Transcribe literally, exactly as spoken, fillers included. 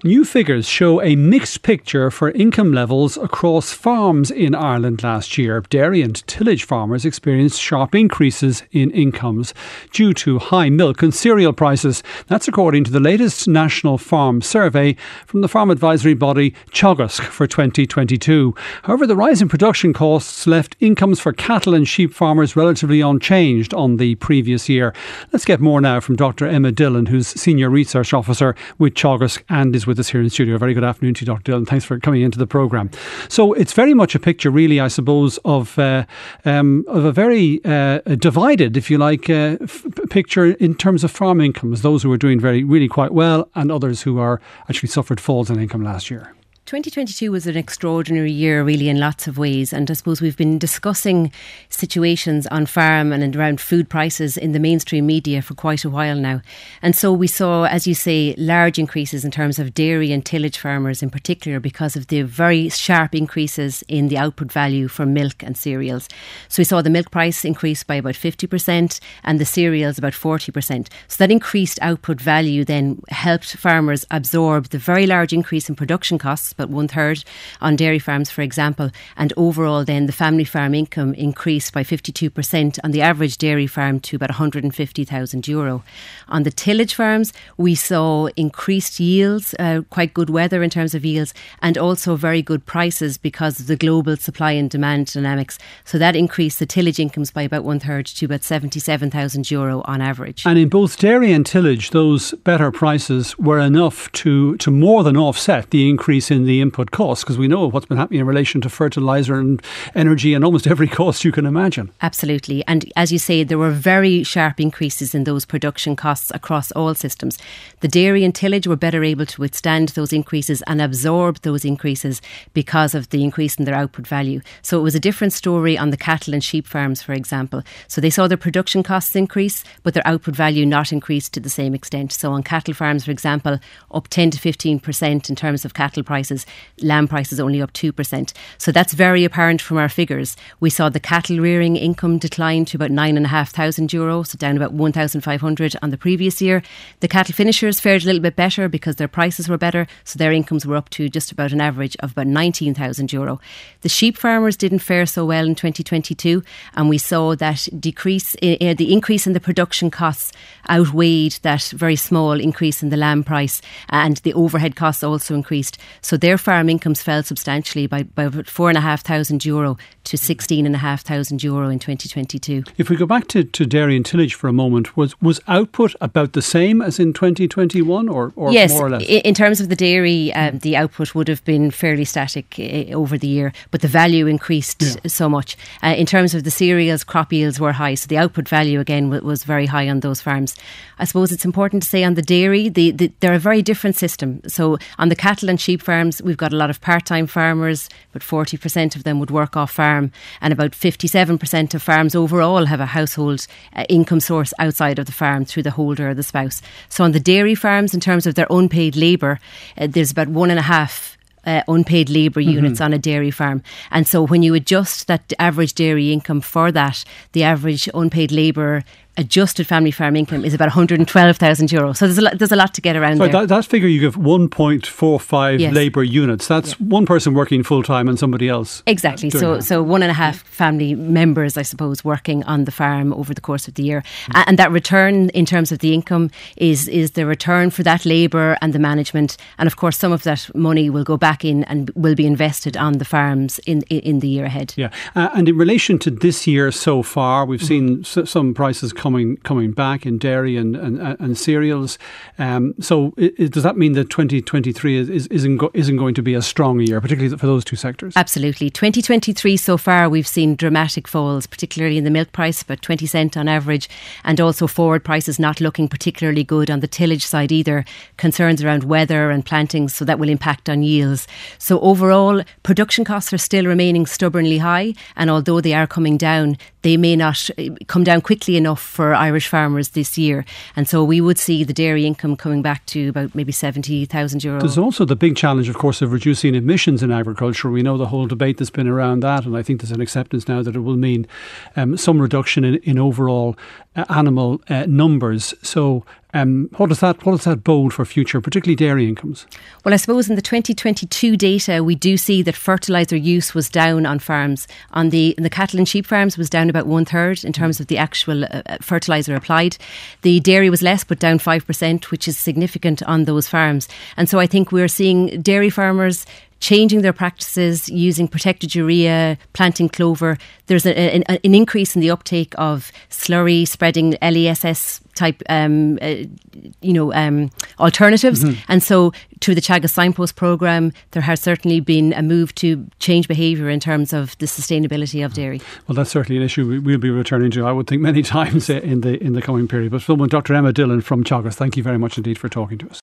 New figures show a mixed picture for income levels across farms in Ireland last year. Dairy and tillage farmers experienced sharp increases in incomes due to high milk and cereal prices. That's according to the latest National Farm Survey from the farm advisory body Teagasc for twenty twenty-two. However, the rise in production costs left incomes for cattle and sheep farmers relatively unchanged on the previous year. Let's get more now from Doctor Emma Dillon, who's Senior Research Officer with Teagasc and is with us here in studio. Very good afternoon to you, Doctor Dillon. Thanks for coming into the programme. So it's very much a picture, really, I suppose, of uh, um, of a very uh, divided, if you like, uh, f- picture in terms of farm incomes. Those who are doing very, really quite well, and others who are actually suffered falls in income last year. twenty twenty-two was an extraordinary year, really, in lots of ways. And I suppose we've been discussing situations on farm and around food prices in the mainstream media for quite a while now. And so we saw, as you say, large increases in terms of dairy and tillage farmers in particular because of the very sharp increases in the output value for milk and cereals. So we saw the milk price increase by about fifty percent and the cereals about forty percent. So that increased output value then helped farmers absorb the very large increase in production costs, about one third on dairy farms, for example, and overall then the family farm income increased by fifty-two percent on the average dairy farm to about one hundred fifty thousand euro. On the tillage farms, we saw increased yields, uh, quite good weather in terms of yields, and also very good prices because of the global supply and demand dynamics. So that increased the tillage incomes by about one third to about seventy-seven thousand euro on average. And in both dairy and tillage, those better prices were enough to, to more than offset the increase in the input costs, because we know what's been happening in relation to fertiliser and energy and almost every cost you can imagine. Absolutely. And as you say, there were very sharp increases in those production costs across all systems. The dairy and tillage were better able to withstand those increases and absorb those increases because of the increase in their output value. So it was a different story on the cattle and sheep farms, for example. So they saw their production costs increase, but their output value not increase to the same extent. So on cattle farms, for example, up ten to fifteen percent in terms of cattle prices. Lamb prices only up two percent. So that's very apparent from our figures. We saw the cattle rearing income decline to about nine thousand five hundred euro, so down about one thousand five hundred on the previous year. The cattle finishers fared a little bit better because their prices were better, so their incomes were up to just about an average of about nineteen thousand euro. The sheep farmers didn't fare so well in twenty twenty-two, and we saw that decrease, uh, the increase in the production costs outweighed that very small increase in the lamb price, and the overhead costs also increased. So their farm incomes fell substantially by, by about four and a half thousand euro to sixteen and a half thousand euro in twenty twenty-two. If we go back to, to dairy and tillage for a moment, was was output about the same as in twenty twenty-one, or, or yes, more or less? In terms of the dairy, um, the output would have been fairly static uh, over the year, but the value increased yeah. so much. Uh, in terms of the cereals, crop yields were high, so the output value again w- was very high on those farms. I suppose it's important to say on the dairy, the, the, they're a very different system. So on the cattle and sheep farms, we've got a lot of part-time farmers, but forty percent of them would work off farm, and about fifty-seven percent of farms overall have a household uh, income source outside of the farm through the holder or the spouse. So on the dairy farms, in terms of their unpaid labour, uh, there's about one and a half Uh, unpaid labour units mm-hmm. on a dairy farm. And so when you adjust that average dairy income for that, the average unpaid labour adjusted family farm income is about one hundred twelve thousand euro. So there's a lot, there's a lot to get around so there. That, that figure you give one point four five yes. labour units. That's yeah. one person working full time and somebody else. Exactly. So that. so one and a half family members, I suppose, working on the farm over the course of the year. Mm. And that return in terms of the income is is the return for that labour and the management. And of course, some of that money will go back in and will be invested on the farms in in, in the year ahead. Yeah. Uh, and in relation to this year so far, we've seen mm. s- some prices coming coming back in dairy and and, and cereals. Um, so it, it, does that mean that twenty twenty-three is, is, isn't, go, isn't going to be a strong year, particularly for those two sectors? Absolutely. twenty twenty-three so far, we've seen dramatic falls, particularly in the milk price, about twenty cent on average, and also forward prices not looking particularly good on the tillage side either. Concerns around weather and plantings, so that will impact on yields. So overall, production costs are still remaining stubbornly high, and although they are coming down, they may not come down quickly enough for Irish farmers this year. And so we would see the dairy income coming back to about maybe seventy thousand euro. There's also the big challenge, of course, of reducing emissions in agriculture. We know the whole debate that's been around that, and I think there's an acceptance now that it will mean um, some reduction in, in overall uh, animal uh, numbers. So Um, what does that what does that bode for future, particularly dairy incomes? Well, I suppose in the twenty twenty-two data, we do see that fertiliser use was down on farms. On the in the cattle and sheep farms was down about one third in terms of the actual uh, fertiliser applied. The dairy was less, but down five percent, which is significant on those farms. And so I think we're seeing dairy farmers changing their practices, using protected urea, planting clover. There's a, a, an increase in the uptake of slurry spreading L E S S type, um, uh, you know, um, alternatives. Mm-hmm. And so through the Teagasc Signpost programme, there has certainly been a move to change behaviour in terms of the sustainability of dairy. Well, that's certainly an issue we, we'll be returning to, I would think, many times in the in the coming period. But Doctor Emma Dillon from Teagasc, thank you very much indeed for talking to us.